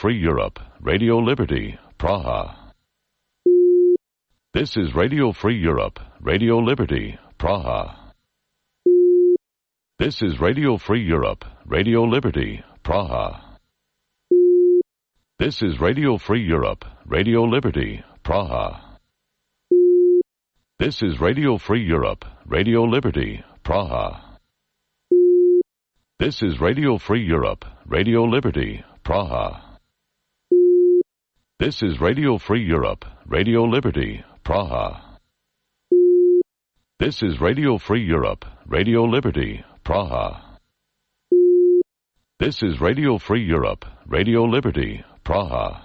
Free Europe, Radio Liberty, Praha. This is Radio Free Europe, Radio Liberty, Praha. This is Radio Free Europe, Radio Liberty, Praha. This is Radio Free Europe, Radio Liberty, Praha. This is Radio Free Europe, Radio Liberty, Praha. This is Radio Free Europe, Radio Liberty, Praha. This is Radio Free Europe, Radio Liberty, Praha. This is Radio Free Europe, Radio Liberty, Praha. This is Radio Free Europe, Radio Liberty, Praha.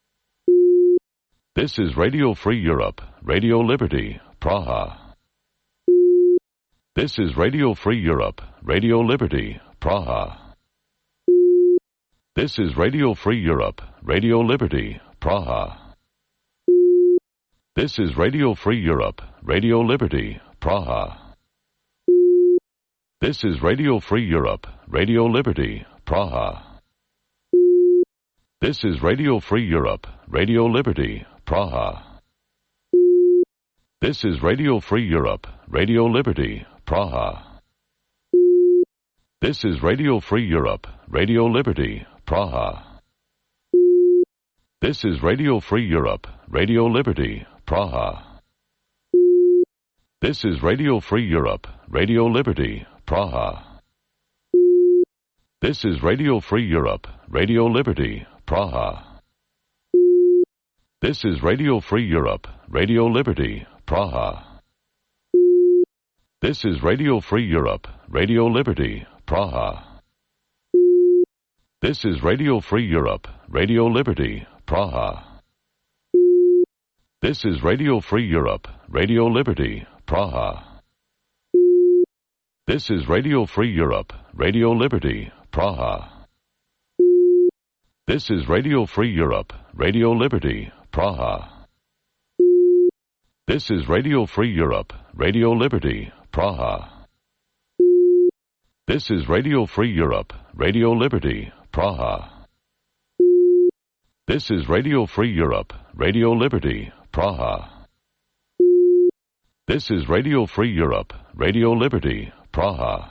This is Radio Free Europe, Radio Liberty, Praha. This is Radio Free Europe, Radio Liberty, Praha. This is Radio Free Europe, Radio Liberty, Praha. This is Radio Free Europe, Radio Liberty, Praha. This is Radio Free Europe, Radio Liberty, Praha. This is Radio Free Europe, Radio Liberty, Praha. This is Radio Free Europe, Radio Liberty, Praha. This is Radio Free Europe, Radio Liberty, Praha. This is Radio Free Europe, Radio Liberty, Praha. This is Radio Free Europe, Radio Liberty, Praha. This is Radio Free Europe, Radio Liberty, Praha. This is Radio Free Europe, Radio Liberty, Praha. This is Radio Free Europe, Radio Liberty, Praha. This is Radio Free Europe, Radio Liberty, Praha. This is Radio Free Europe, Radio Liberty, Praha. This is Radio Free Europe, Radio Liberty, Praha. This is Radio Free Europe, Radio Liberty, Praha. This is Radio Free Europe, Radio Liberty, Praha. This is Radio Free Europe, Radio Liberty, Praha. This is Radio Free Europe, Radio Liberty, Praha. This is Radio Free Europe, Radio Liberty, Praha.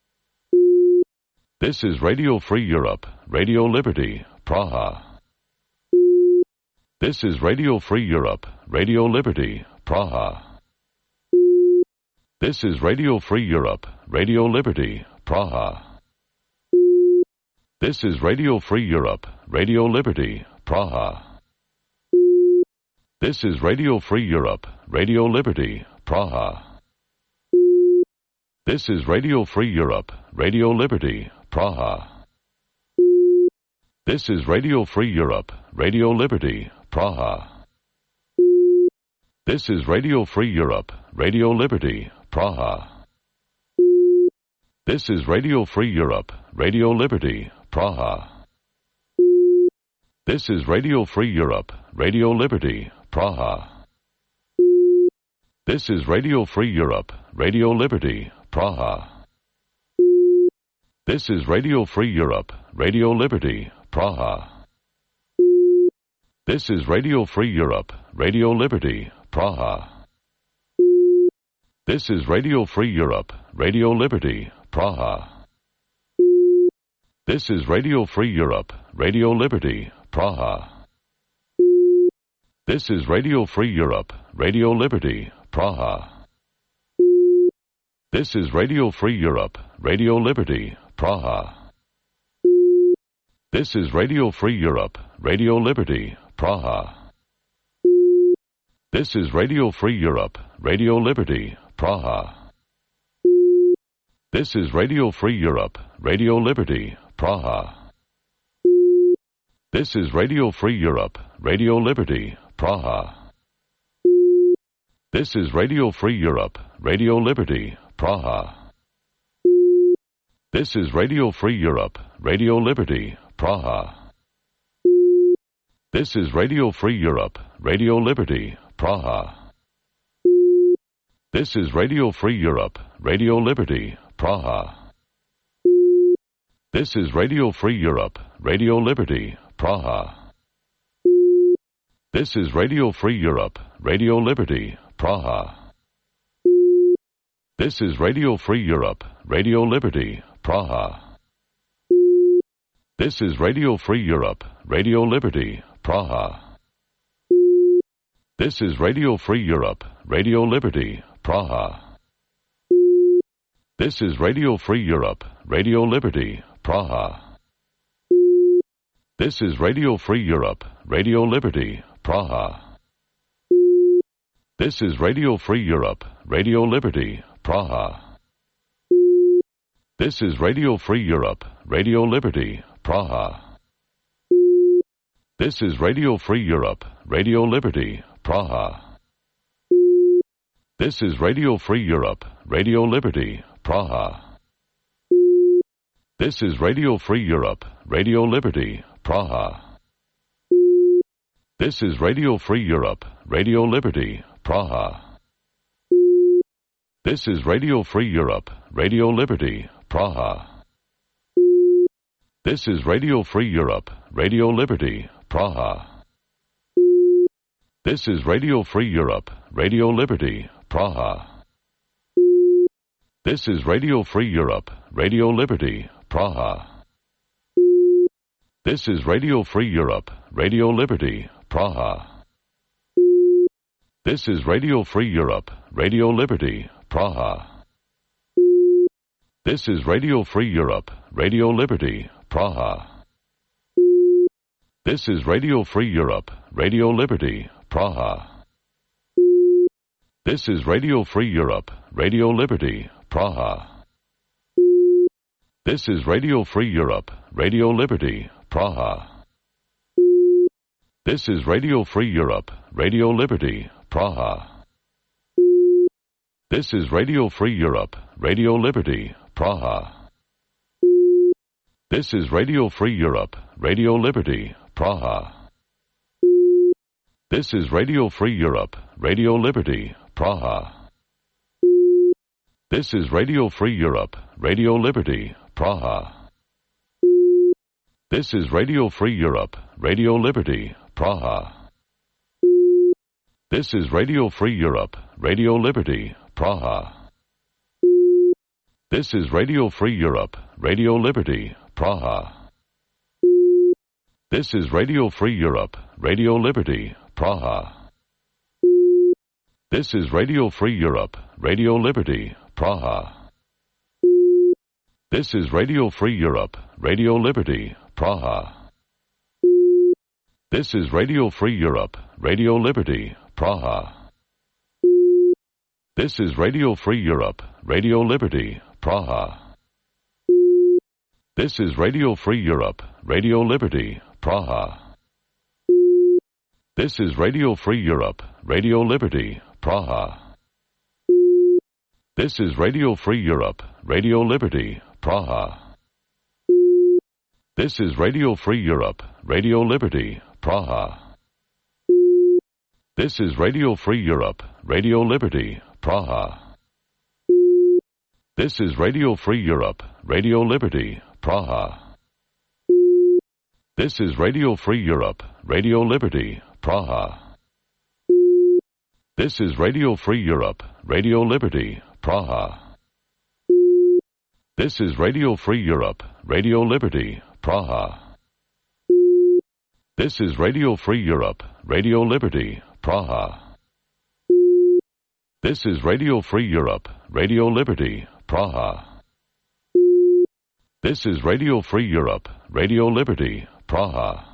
This is Radio Free Europe, Radio Liberty, Praha. This is Radio Free Europe, Radio Liberty, Praha. This is Radio Free Europe, Radio Liberty, Praha. This is Radio Free Europe, Radio Liberty, Praha. This is Radio Free Europe, Radio Liberty, Praha. This is Radio Free Europe, Radio Liberty, Praha. This is Radio Free Europe, Radio Liberty, Praha. This is Radio Free Europe, Radio Liberty, Praha. This is Radio Free Europe, Radio Liberty, Praha. This is Radio Free Europe, Radio Liberty, Praha. This is Radio Free Europe, Radio Liberty, Praha. This is Radio Free Europe, Radio Liberty, Praha. This is Radio Free Europe, Radio Liberty, Praha. This is Radio Free Europe, Radio Liberty, Praha. This is Radio Free Europe, Radio Liberty, Praha. This is Radio Free Europe, Radio Liberty, Praha. This is Radio Free Europe, Radio Liberty, Praha. This is Radio Free Europe, Radio Liberty, Praha. This is Radio Free Europe, Radio Liberty, Praha. This is Radio Free Europe, Radio Liberty, Praha. This is Radio Free Europe, Radio Liberty, Praha. This is Radio Free Europe, Radio Liberty, Praha. This is Radio Free Europe, Radio Liberty, Praha. This is Radio Free Europe, Radio Liberty, Praha. This is Radio Free Europe, Radio Liberty, Praha. This is Radio Free Europe, Radio Liberty, Praha. This is Radio Free Europe, Radio Liberty, Praha. This is Radio Free Europe, Radio Liberty, Praha. This is Radio Free Europe, Radio Liberty, Praha. This is Radio Free Europe, Radio Liberty, Praha. This is Radio Free Europe, Radio Liberty, Praha. This is Radio Free Europe, Radio Liberty, Praha. This is Radio Free Europe, Radio Liberty, Praha. This is Radio Free Europe, Radio Liberty, Praha. This is Radio Free Europe, Radio Liberty, Praha. This is Radio Free Europe, Radio Liberty, Praha. This is Radio Free Europe, Radio Liberty, Praha. This is Radio Free Europe, Radio Liberty, Praha. This is Radio Free Europe, Radio Liberty, Praha. This is Radio Free Europe, Radio Liberty, Praha. This is Radio Free Europe, Radio Liberty, Praha. This is Radio Free Europe, Radio Liberty, Praha. This is Radio Free Europe, Radio Liberty, Praha. This is Radio Free Europe, Radio Liberty, Praha. This is Radio Free Europe, Radio Liberty, Praha. This is Radio Free Europe, Radio Liberty, Praha. This is Radio Free Europe, Radio Liberty, Praha. This is Radio Free Europe, Radio Liberty, Praha. This is Radio Free Europe, Radio Liberty, Praha. This is Radio Free Europe, Radio Liberty, Praha. This is Radio Free Europe, Radio Liberty, Praha. This is Radio Free Europe, Radio Liberty, Praha. This is Radio Free Europe, Radio Liberty, Praha. This is Radio Free Europe, Radio Liberty, Praha. This is Radio Free Europe, Radio Liberty, Praha. This is Radio Free Europe, Radio Liberty, Praha. This is Radio Free Europe, Radio Liberty, Praha. This is Radio Free Europe, Radio Liberty, Praha. This is Radio Free Europe, Radio Liberty, Praha. This is Radio Free Europe, Radio Liberty, Praha. This is Radio Free Europe, Radio Liberty, Praha. This is Radio Free Europe, Radio Liberty, Praha. This is Radio Free Europe, Radio Liberty, Praha. This is Radio Free Europe, Radio Liberty, Praha. This is Radio Free Europe, Radio Liberty, Praha. This is Radio Free Europe, Radio Liberty, Praha. This is Radio Free Europe, Radio Liberty, Praha. This is Radio Free Europe, Radio Liberty, Praha. This is Radio Free Europe, Radio Liberty, Praha. This is Radio Free Europe, Radio Liberty, Praha. This is Radio Free Europe, Radio Liberty, Praha. This is Radio Free Europe, Radio Liberty, Praha. This is Radio Free Europe, Radio Liberty, Praha.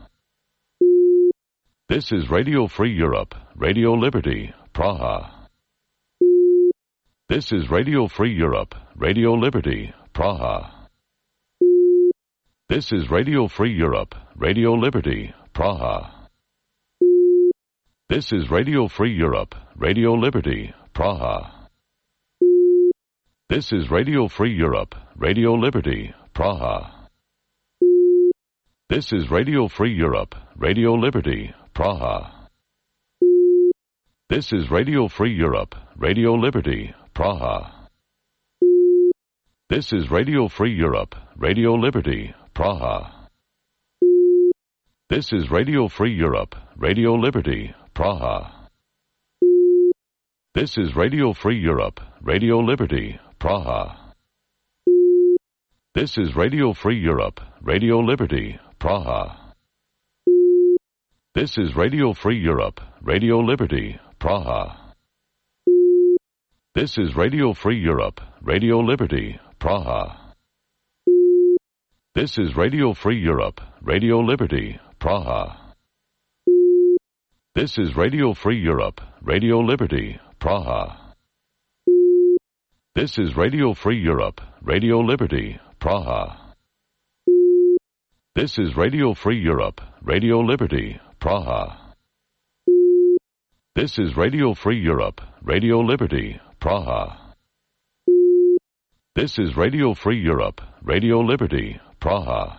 This is Radio Free Europe, Radio Liberty, Praha. This is Radio Free Europe, Radio Liberty, Praha. This is Radio Free Europe, Radio Liberty, Praha. This is Radio Free Europe, Radio Liberty, Praha. This is Radio Free Europe, Radio Liberty, Praha. This is Radio Free Europe, Radio Liberty, Praha. This is Radio Free Europe, Radio Liberty, Praha. This is Radio Free Europe, Radio Liberty, Praha. This is Radio Free Europe, Radio Liberty, Praha. This is Radio Free Europe, Radio Liberty, Praha. This is Radio Free Europe, Radio Liberty, Praha. This is Radio Free Europe, Radio Liberty, Praha. This is Radio Free Europe, Radio Liberty, Praha. This is Radio Free Europe, Radio Liberty, Praha. This is Radio Free Europe, Radio Liberty, Praha. This is Radio Free Europe, Radio Liberty, Praha. This is Radio Free Europe, Radio Liberty, Praha. This is Radio Free Europe, Radio Liberty, Praha. This is Radio Free Europe, Radio Liberty, Praha.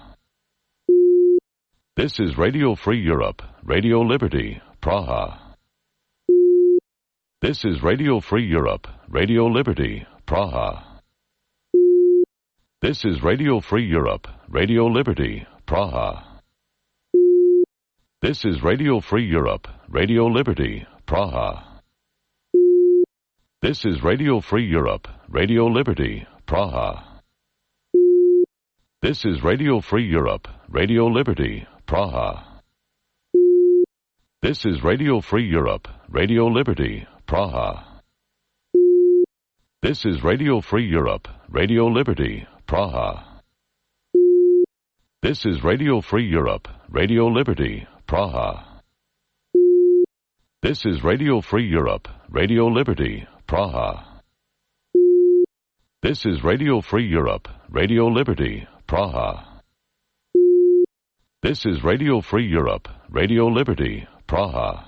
This is Radio Free Europe, Radio Liberty, Praha. This is Radio Free Europe, Radio Liberty, Praha. This is Radio Free Europe, Radio Liberty, Praha. This is Radio Free Europe, Radio Liberty, Praha. This is Radio Free Europe, Radio Liberty, Praha. This is Radio Free Europe, Radio Liberty, Praha. This is Radio Free Europe, Radio Liberty, Praha. This is Radio Free Europe, Radio Liberty, Praha. This is Radio Free Europe, Radio Liberty, Praha. This is Radio Free Europe, Radio Liberty, Praha. This is Radio Free Europe, Radio Liberty, Praha. This is Radio Free Europe, Radio Liberty, Praha.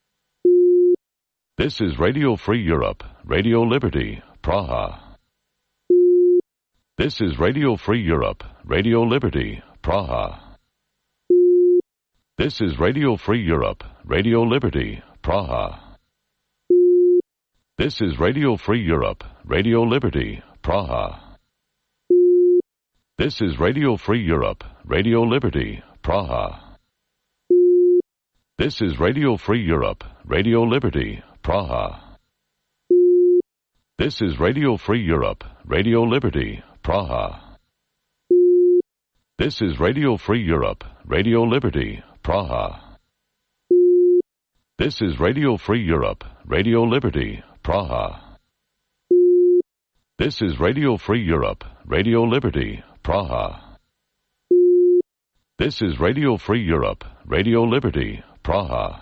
This is Radio Free Europe, Radio Liberty, Praha. This is Radio Free Europe, Radio Liberty, Praha. This is Radio Free Europe, Radio Liberty, Praha. This is Radio Free Europe, Radio Liberty, Praha. This is Radio Free Europe, Radio Liberty, Praha. This is Radio Free Europe, Radio Liberty, Praha. This is Radio Free Europe, Radio Liberty, Praha. This is Radio Free Europe, Radio Liberty, Praha. This is Radio Free Europe, Radio Liberty, Praha. This is Radio Free Europe, Radio Liberty, Praha. This is Radio Free Europe, Radio Liberty, Praha.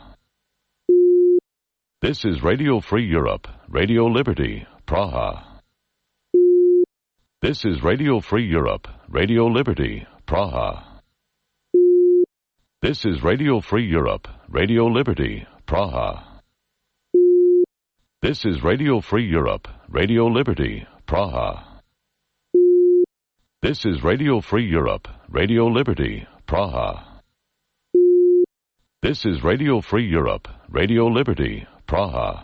This is Radio Free Europe, Radio Liberty, Praha. This is Radio Free Europe, Radio Liberty, Praha. This is Radio Free Europe, Radio Liberty, Praha. This is Radio Free Europe, Radio Liberty, Praha. This is Radio Free Europe, Radio Liberty, Praha. This is Radio Free Europe, Radio Liberty, Praha.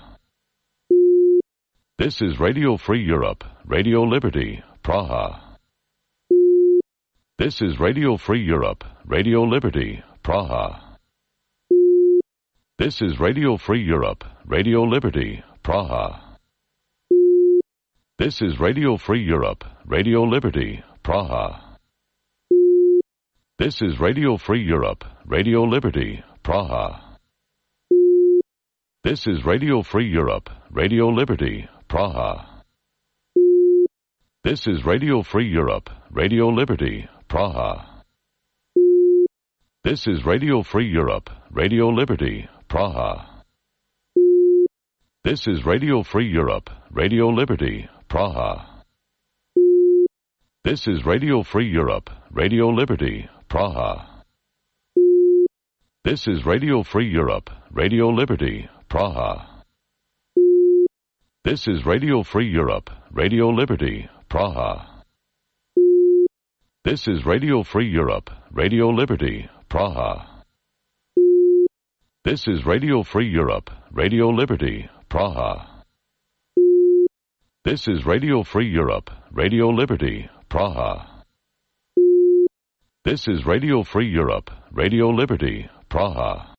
This is Radio Free Europe, Radio Liberty, Praha. This is Radio Free Europe, Radio Liberty, Praha. This is Radio Free Europe, Radio Liberty, Praha. This is Radio Free Europe, Radio Liberty, Praha. This is Radio Free Europe, Radio Liberty, Praha. This is Radio Free Europe, Radio Liberty, Praha. This is Radio Free Europe, Radio Liberty, Praha. This is Radio Free Europe, Radio Liberty, Praha. This is Radio Free Europe, Radio Liberty, Praha. This is Radio Free Europe, Radio Liberty, Praha. This is Radio Free Europe, Radio Liberty, Praha. This is Radio Free Europe, Radio Liberty, Praha. This is Radio Free Europe, Radio Liberty, Praha. This is Radio Free Europe, Radio Liberty, Praha. This is Radio Free Europe, Radio Liberty, Praha. This is Radio Free Europe, Radio Liberty, Praha.